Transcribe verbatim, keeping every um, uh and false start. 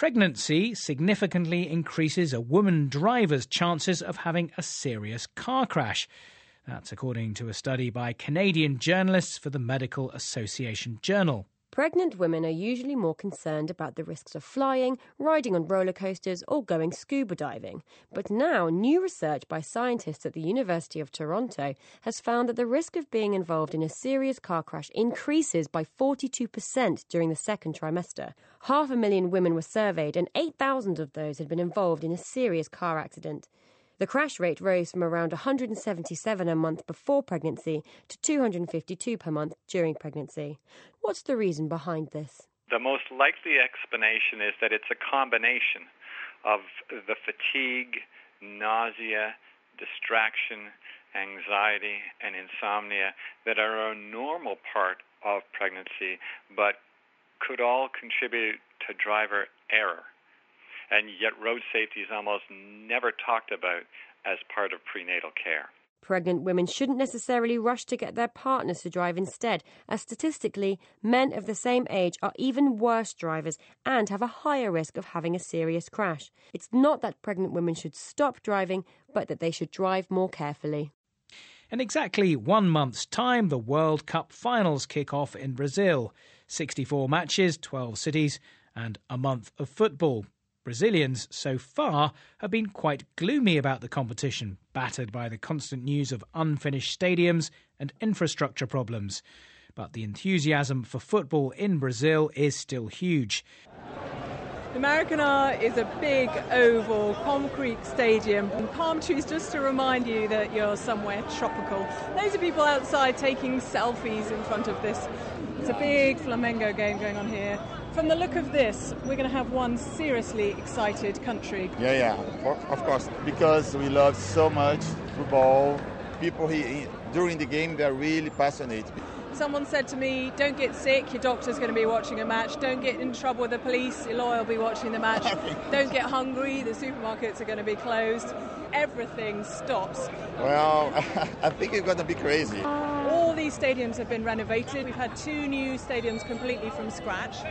Pregnancy significantly increases a woman driver's chances of having a serious car crash. That's according to a study by Canadian journalists for the Medical Association Journal. Pregnant women are usually more concerned about the risks of flying, riding on roller coasters or going scuba diving. But now, new research by scientists at the University of Toronto has found that the risk of being involved in a serious car crash increases by forty-two percent during the second trimester. Half a million women were surveyed and eight thousand of those had been involved in a serious car accident. The crash rate rose from around one hundred seventy-seven a month before pregnancy to two hundred fifty-two per month during pregnancy. What's the reason behind this? The most likely explanation is that it's a combination of the fatigue, nausea, distraction, anxiety, and insomnia that are a normal part of pregnancy, but could all contribute to driver error. And yet road safety is almost never talked about as part of prenatal care. Pregnant women shouldn't necessarily rush to get their partners to drive instead, as statistically, men of the same age are even worse drivers and have a higher risk of having a serious crash. It's not that pregnant women should stop driving, but that they should drive more carefully. In exactly one month's time, the World Cup finals kick off in Brazil. sixty-four matches, twelve cities, and a month of football. Brazilians, so far, have been quite gloomy about the competition, battered by the constant news of unfinished stadiums and infrastructure problems. But the enthusiasm for football in Brazil is still huge. The Maracanã is a big, oval, concrete stadium, and palm trees just to remind you that you're somewhere tropical. Loads of people outside taking selfies in front of this. It's a big Flamengo game going on here. From the look of this, we're going to have one seriously excited country. Yeah, yeah, of course, because we love so much football. People here, during the game, they're really passionate. Someone said to me, don't get sick, your doctor's going to be watching a match. Don't get in trouble with the police, your lawyer will be watching the match. Don't get hungry, the supermarkets are going to be closed. Everything stops. Well, I think it's going to be crazy. All these stadiums have been renovated. We've had two new stadiums completely from scratch.